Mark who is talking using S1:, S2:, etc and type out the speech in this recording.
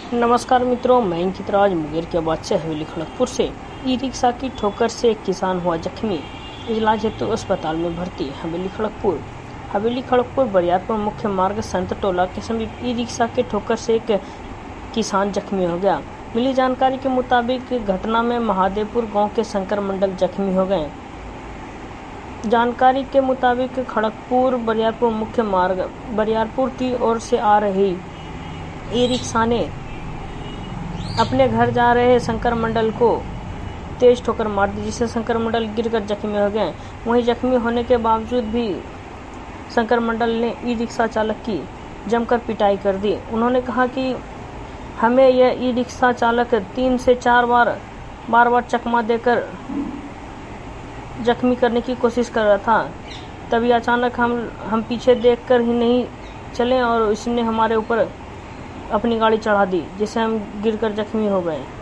S1: नमस्कार मित्रों, मैं अंकित राज मुंगेर के बाद से हवेली खड़गपुर से। ई रिक्शा की ठोकर से एक किसान हुआ जख्मी, इलाज हेतु अस्पताल में भर्ती। हवेली खड़गपुर बरियारपुर मुख्य मार्ग संत टोला के समीप ई रिक्शा के ठोकर से एक किसान जख्मी हो गया। मिली जानकारी के मुताबिक घटना में महादेवपुर गांव के शंकर मंडल जख्मी हो गए। जानकारी के मुताबिक खड़गपुर बरियारपुर मुख्य मार्ग बरियारपुर की ओर से आ रही ई रिक्शा ने अपने घर जा रहे शंकर मंडल को तेज ठोकर मार दी, जिससे शंकर मंडल गिरकर जख्मी हो गए। वहीं जख्मी होने के बावजूद भी शंकर मंडल ने ई रिक्शा चालक की जमकर पिटाई कर दी। उन्होंने कहा कि हमें यह ई रिक्शा चालक 3 से 4 बार चकमा देकर जख्मी करने की कोशिश कर रहा था। तभी अचानक हम पीछे देखकर ही नहीं चले और इसने हमारे ऊपर अपनी गाड़ी चढ़ा दी, जिससे हम गिरकर जख्मी हो गए।